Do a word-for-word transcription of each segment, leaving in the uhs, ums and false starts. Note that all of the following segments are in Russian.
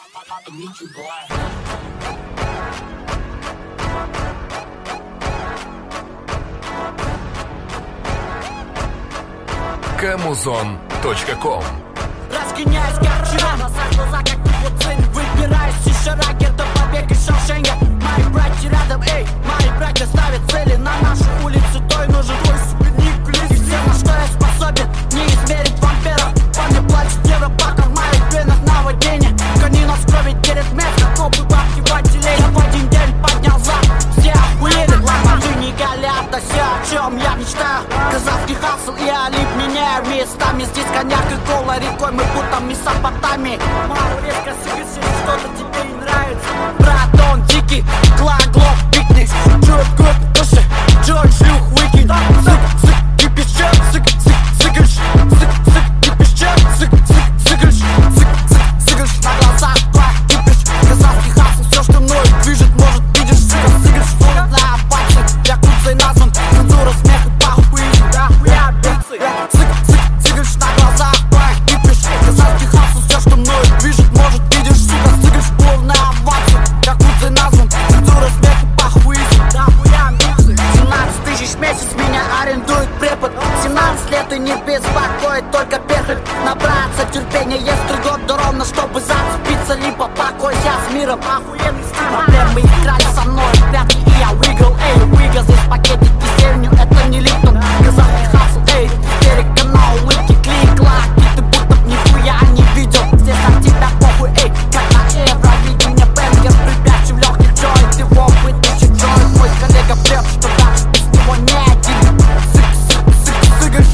Камузон точка ком. Разгоняюсь как вчера, назад глаза как пуцин. Выбираюсь из шарагер до побега из Шоушенка. Мои братья рядом, эй, мои братья ставят цели на нашу улицу, той нужен твой суперник. И все, на что я способен, не измерить вампиров. Парни плачут европака в моих венах наводнение. Конина в крови делит мех, как копы бабки в отделении. Я в один день поднял зад, все охуели. Ламажи не галят, да все, о чем я мечтаю. Казахский хасл и Алип меняю местами. Здесь коньяк и кола рекой, мы будто Месопотамии. Мало резко сыграть, что-то тебе не нравится. Брат, он дикий, клаглов, пикник. Джордж Гуд, пуши, Джордж шлюх, выкинь. Сык, сык, кипишча, сык, сык, сыгрыш. Сык, сык, кипишча, сык, сык, сыгрыш. Сык, сык, сыгрыш, на глазах плах, кипиш. Казахский хасл, все, что мной движет, может, видишь. Сык, сыгрыш, фуры на пальцы. Я куцей назван, цензура, смех и пахуй. Да, хуя, битцы. Сык, сык, сыгрыш, на глазах плах, кипиш. Казахский хасл, все, что мной движет, может, видишь. Сука, сыгрыш, полная овация. Я куцей назван, цензура, смех и пахуй. Да, хуя, битцы. семнадцать тысяч в месяц меня арендует препод. семнадцать лет и не беспокоит только перхоть. Набраться терпения, есть три года ровно, чтобы зацепиться. Либо покойся с миром. Охуенный стиль. Проблемы играли со мной в прятки, и я выиграл. Эй, выиграл здесь пакетики с зеленью, это не Липтон. Казахский хасл, эй, теперь канал улыбки, клик-клак. И ты будто б нихуя не видел. Здесь от тебя похуй, эй, как на Евровидение. Бенгер припячи в легких джойнт. Ты в опыт ищет джойнт. Мой коллега прет, что дальше без него не один. Сык, сык, сык, сыгрыш.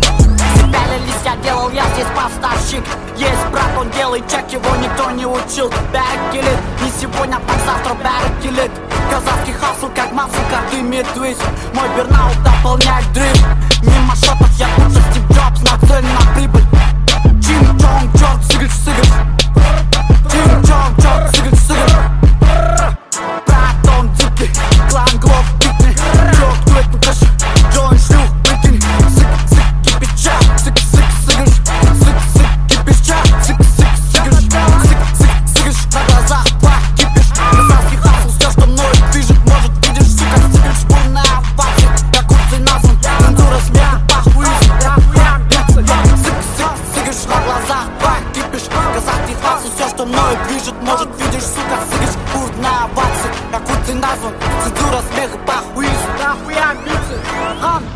Себя лились, я делал, я здесь поставщик. Есть брат, он делает чек, его никто не учил. Бэрик киллит, не сегодня, так завтра Бэрик киллит. Казахский хасл, как масло, как дымит твист. Мой бернаут дополняет дрифт. Мимо шотов я лучше Стив Джобс, нацелен на прибыль. Чин Чонг Чорт, сыгрыш, сыгрыш. Чин Чонг Чорт, сыгрыш, сыгрыш. Брат, он дикий, клан Глоб, пикни. Чорт, дует, ну кэш, Джон шлюх, выкинь. Сык, сык, кипича, сык, сык, сыгрыш. Сык, сык, кипича, сык, сык, сыгрыш. Сык, сык, сыгрыш, на глазах плах, кипиш. Казахский хасл, все, что мной движет, может, видишь. Сука, сыгрыш, полная овация. Я куцей назван, цензура, смех, пахуй. Сык, сык, сыгрыш, на глазах плах, кипиш. Казахский хасл, все, что мной движет, может, видишь. Сука, сыгрыш, полная овация. Я куцей назван, цензура, смех и пахуй. Да хуя, битцы.